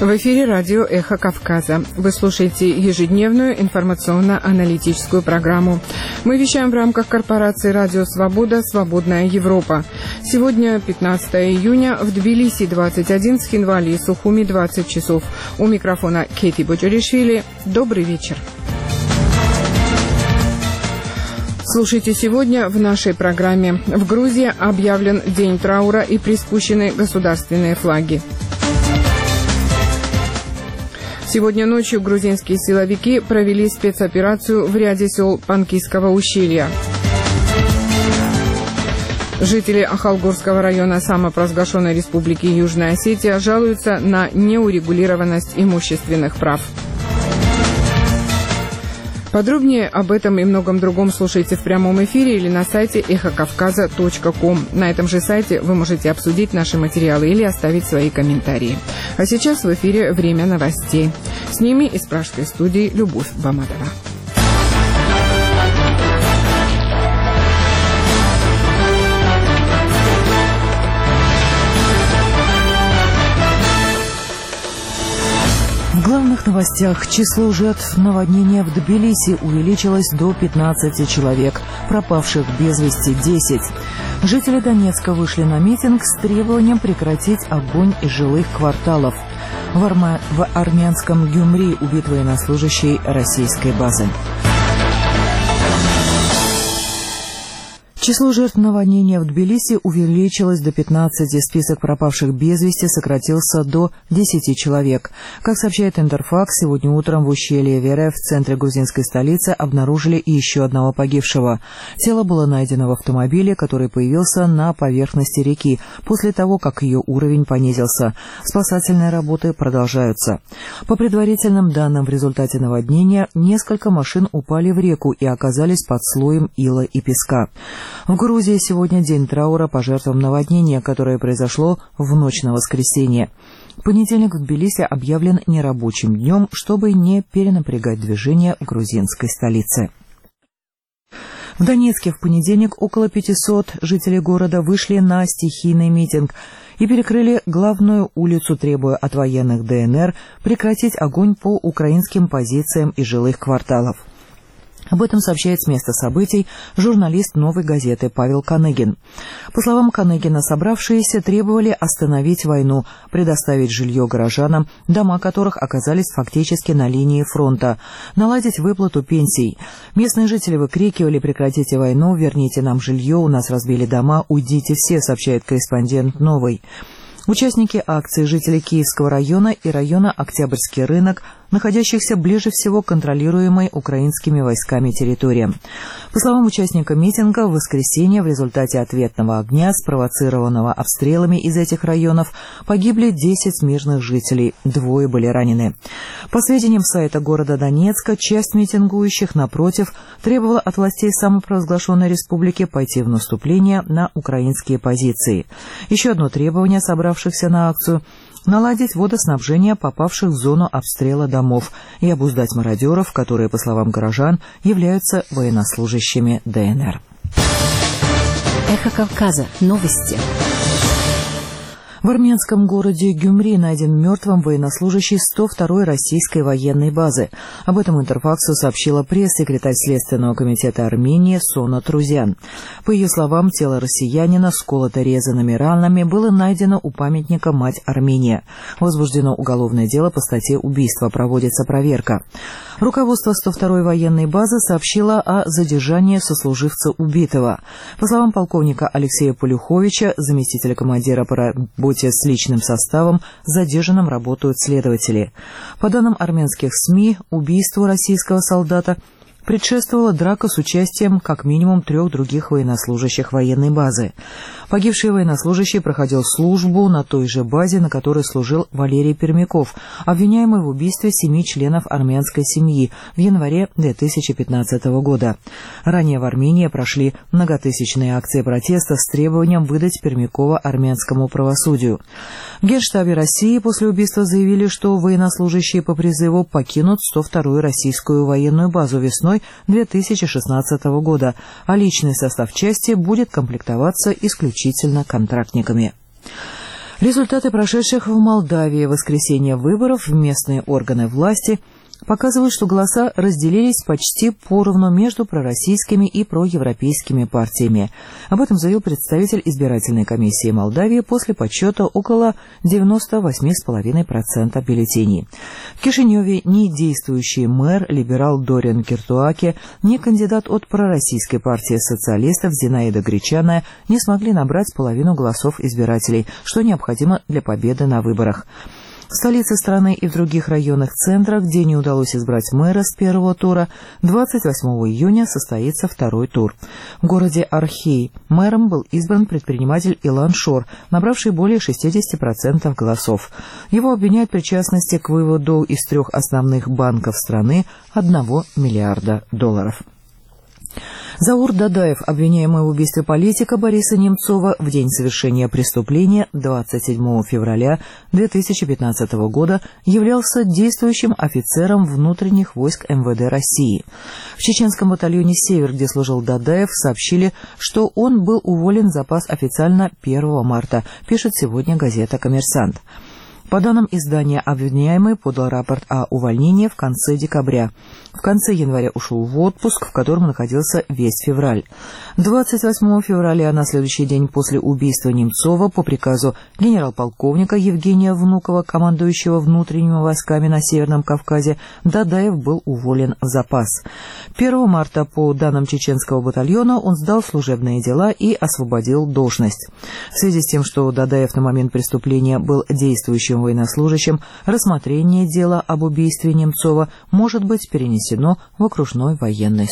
В эфире радио «Эхо Кавказа». Вы слушаете ежедневную информационно-аналитическую программу. Мы вещаем в рамках корпорации «Радио Свобода. Свободная Европа». Сегодня 15 июня, в Тбилиси 21, в Схинвали и Сухуми 20 часов. У микрофона Кейти Боджоришвили. Добрый вечер. Слушайте сегодня в нашей программе. В Грузии объявлен день траура и приспущены государственные флаги. Сегодня ночью грузинские силовики провели спецоперацию в ряде сел Панкисского ущелья. Жители Ахалгорского района самопровозглашенной республики Южная Осетия жалуются на неурегулированность имущественных прав. Подробнее об этом и многом другом слушайте в прямом эфире или на сайте эхокавказа.ком. На этом же сайте вы можете обсудить наши материалы или оставить свои комментарии. А сейчас в эфире время новостей. С ними из пражской студии Любовь Баматова. В главных новостях: число жертв наводнения в Тбилиси увеличилось до 15 человек, пропавших без вести 10. Жители Донецка вышли на митинг с требованием прекратить огонь из жилых кварталов. В армянском Гюмри убит военнослужащий российской базы. Число жертв наводнения в Тбилиси увеличилось до 15, список пропавших без вести сократился до 10 человек. Как сообщает Интерфакс, сегодня утром в ущелье Вере в центре грузинской столицы обнаружили еще одного погибшего. Тело было найдено в автомобиле, который появился на поверхности реки после того, как ее уровень понизился. Спасательные работы продолжаются. По предварительным данным, в результате наводнения несколько машин упали в реку и оказались под слоем ила и песка. В Грузии сегодня день траура по жертвам наводнения, которое произошло в ночь на воскресенье. Понедельник в Тбилиси объявлен нерабочим днем, чтобы не перенапрягать движение в грузинской столице. В Донецке в понедельник около 500 жителей города вышли на стихийный митинг и перекрыли главную улицу, требуя от военных ДНР прекратить огонь по украинским позициям и жилых кварталов. Об этом сообщает с места событий журналист «Новой газеты» Павел Каныгин. По словам Каныгина, собравшиеся требовали остановить войну, предоставить жилье горожанам, дома которых оказались фактически на линии фронта, наладить выплату пенсий. Местные жители выкрикивали: «Прекратите войну, верните нам жилье, у нас разбили дома, уйдите все», сообщает корреспондент «Новой». Участники акции — жители Киевского района и района Октябрьский рынок, находящихся ближе всего к контролируемой украинскими войсками территориям. По словам участника митинга, в воскресенье в результате ответного огня, спровоцированного обстрелами из этих районов, погибли 10 мирных жителей, 2 были ранены. По сведениям сайта города Донецка, часть митингующих, напротив, требовала от властей самопровозглашенной республики пойти в наступление на украинские позиции. Еще одно требование собравшихся на акцию — наладить водоснабжение попавших в зону обстрела домов и обуздать мародеров, которые, по словам горожан, являются военнослужащими ДНР. Эхо Кавказа. Новости. В армянском городе Гюмри найден мертвым военнослужащий 102-й российской военной базы. Об этом Интерфаксу сообщила пресс-секретарь Следственного комитета Армении Сона Трузян. По ее словам, тело россиянина, сколото резаными ранами, было найдено у памятника «Мать Армения». Возбуждено уголовное дело по статье «Убийство», проводится проверка. Руководство 102-й военной базы сообщило о задержании сослуживца убитого. По словам полковника Алексея Полюховича, заместителя командира по работе с личным составом, задержанным работают следователи. По данным армянских СМИ, убийству российского солдата предшествовала драка с участием как минимум 3 других военнослужащих военной базы. Погибший военнослужащий проходил службу на той же базе, на которой служил Валерий Пермяков, обвиняемый в убийстве 7 членов армянской семьи в январе 2015 года. Ранее в Армении прошли многотысячные акции протеста с требованием выдать Пермякова армянскому правосудию. В Генштабе России после убийства заявили, что военнослужащие по призыву покинут 102-ю российскую военную базу весной 2016 года, а личный состав части будет комплектоваться исключительно контрактниками. Результаты прошедших в Молдавии в воскресенье выборов в местные органы власти показывают, что голоса разделились почти поровну между пророссийскими и проевропейскими партиями. Об этом заявил представитель избирательной комиссии Молдавии после подсчета около 98,5% бюллетеней. В Кишиневе ни действующий мэр, либерал Дориан Киртуаке, ни кандидат от пророссийской партии социалистов Зинаида Гречаная не смогли набрать половину голосов избирателей, что необходимо для победы на выборах. В столице страны и в других районных центрах, где не удалось избрать мэра с первого тура, 28 июня состоится второй тур. В городе Архей мэром был избран предприниматель Илан Шор, набравший более 60% голосов. Его обвиняют в причастности к выводу из 3 основных банков страны $1 миллиарда. Заур Дадаев, обвиняемый в убийстве политика Бориса Немцова в день совершения преступления 27 февраля 2015 года, являлся действующим офицером внутренних войск МВД России. В чеченском батальоне «Север», где служил Дадаев, сообщили, что он был уволен в запас официально 1 марта, пишет сегодня газета «Коммерсант». По данным издания, обвиняемый подал рапорт о увольнении в конце декабря. В конце января ушел в отпуск, в котором находился весь февраль. 28 февраля, на следующий день после убийства Немцова, по приказу генерал-полковника Евгения Внукова, командующего внутренними войсками на Северном Кавказе, Дадаев был уволен в запас. 1 марта, по данным чеченского батальона, он сдал служебные дела и освободил должность. В связи с тем, что Дадаев на момент преступления был действующим военнослужащим, рассмотрение дела об убийстве Немцова может быть перенесено в окружной военный суд.